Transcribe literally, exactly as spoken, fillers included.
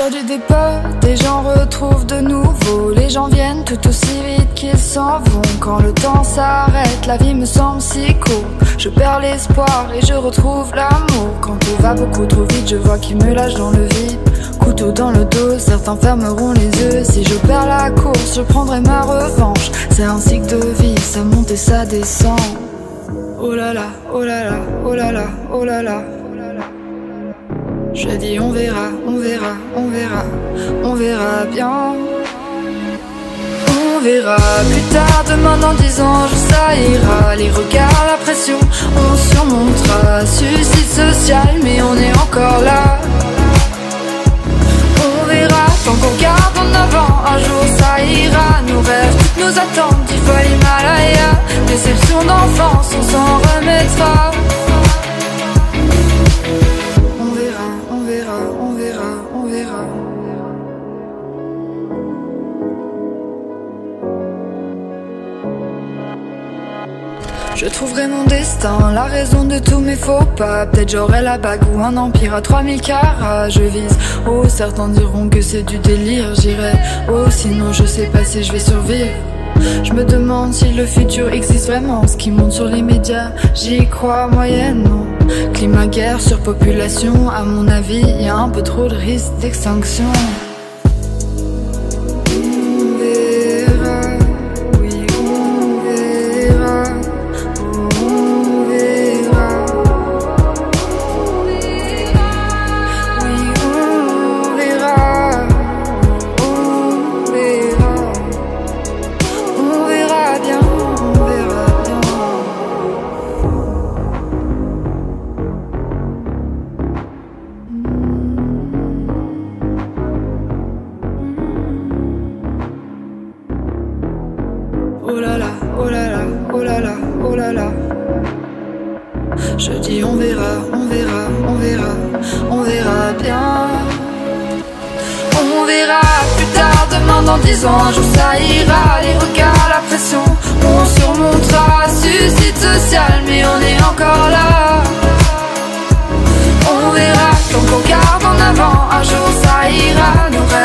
perdu des potes et j'en retrouve de nouveaux. Les gens viennent tout aussi vite qu'ils s'en vont. Quand le temps s'arrête, la vie me semble si courte. Je perds l'espoir et je retrouve l'amour. Quand tout va beaucoup trop vite, je vois qu'il me lâche dans le vide. Couteau dans le dos, certains fermeront les yeux. Si je perds la course, je prendrai ma revanche. C'est un cycle de vie, ça monte et ça descend. Oh là là, oh là là, oh là là, oh là là. Je dis on verra, on verra, on verra, on verra bien. On verra plus tard, demain dans dix ans, je ça ira. Les regards, la pression, on surmontera. Suicide social, mais on est encore là. On verra, tant qu'on garde en avant, un jour ça ira. Nos rêves nous attendent, dix fois l'Himalaya. Déception d'enfance, on s'en remettra. On verra, on verra, on verra, on verra. Je trouverai mon destin, la raison de tous mes faux pas. Peut-être j'aurai la bague ou un empire à trois mille carats. Je vise, oh certains diront que c'est du délire. J'irai, oh sinon je sais pas si je vais survivre. Je me demande si le futur existe vraiment. Ce qui monte sur les médias, j'y crois moyennement. Climat, guerre, surpopulation, à mon avis y a un peu trop de risques d'extinction. Oh là là, oh là là, oh là là, oh là là. Je dis on verra, on verra, on verra, on verra bien. On verra plus tard, demain dans dix ans, un jour ça ira. Les regards, la pression, on surmontera. Suicide social, mais on est encore là. On verra, tant qu'on garde en avant, un jour ça ira. Nos rêves